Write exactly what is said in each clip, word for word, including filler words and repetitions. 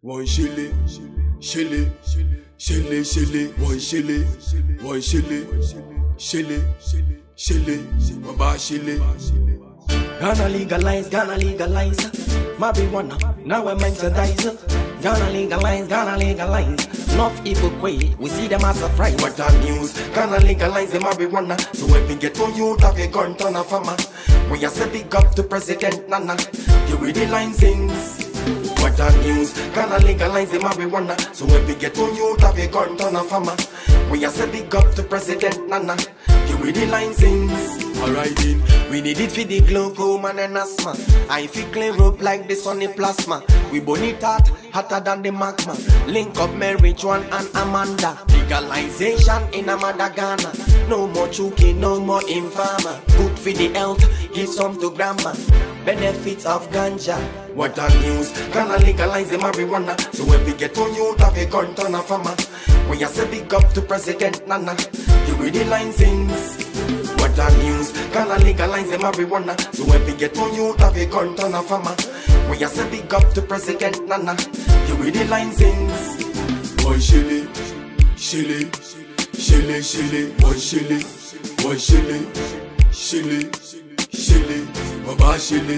One shilly, shilly, shilly, shilly, one shilly, one shilly, shilly, shilly, baba shilly. Gonna legalize, gonna legalize marijuana, now we're mentalize. Gonna legalize, gonna legalize. Not evacuate, we see them as a fright. What the news? Gonna legalize the marijuana. So when we get to you, have a gun turn a farmer. We are say big up to President Nana. You read the line sings. What the news? Gonna legalize the marijuana. So when we get to you, have a gun turn a farmer. We are say big up to President Nana. You read the line sings. Alright then, we need it for the glaucoma and asthma. I feel clear up like the sunny plasma. We burn it hot, hotter than the magma. Link up Mary Joan and Amanda. Legalization in Amanda Ghana. No more choking, no more infamer. Good for the health, give some to grandma. Benefits of ganja. What the news? Gonna legalize the marijuana. So when we get to you, have a gun turn a farmer. We are say big up to President Nana. You read the line sings. What the news? Gonna legalize the marijuana. So when we get to you, have a gun turn a farmer. We are say big up to President Nana. You read the line sings. One shilly, shilly, shilly, shilly, one shilly, one shilly, shilly, shilly, baba shilly.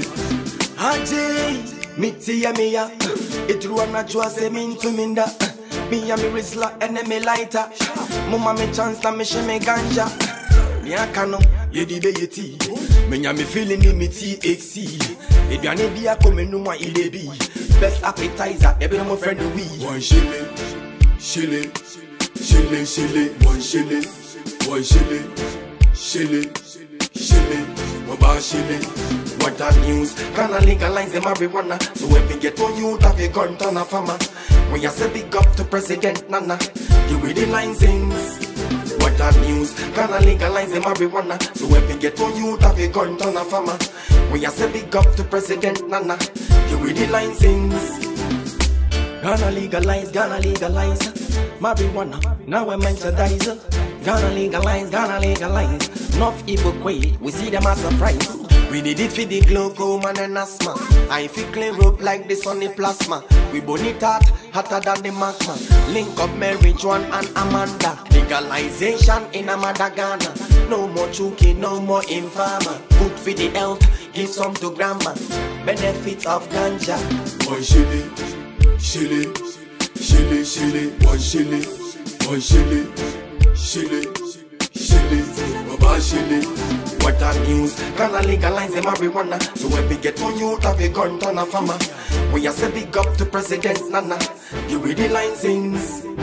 Haji, miti ya miya. Itruwa na jua se mintu minda. Me ya mi rizla ene me lighter. Muma me chance na me she me ganja. Miakano, ye di be ye ti. Menya me feeling ni me T H C. Eduane biya kome numa ile bi. Best appetizer, ebe no mo friend we. One shilly, shilly, shilly, shilly, one shilly, one shilly, shilly, shilly, baba shilly. What the news? Gonna legalize the marijuana. So when we get to you, have a gun turn a farmer. We are say big up to President Nana. You read the line sings. What the news? Gonna legalize the marijuana. So when we get to you, have a gun turn a farmer. We are say big up to President Nana. You read the line sings. Gonna legalize, gonna legalize marijuana. Now we're mentalize. Gonna legalize, gonna legalize. Not evacuate, we see them as a fright. We need it for the glaucoma and asthma. I feel clear up like the sunny plasma. We burn it hot, hotter than the magma. Link up Mary Joan and Amanda. Legalization in Amanda Ghana. No more choking, no more infamer. Good for the health, give some to grandma. Benefits of ganja. One shilly, shilly, shilly, shilly, one shilly, one shilly, shilly, shilly, baba shilly. What the news? Gonna legalize the marijuana. So when we get to you, have a gun turn a farmer. We are say big up to President Nana. You read the line sings.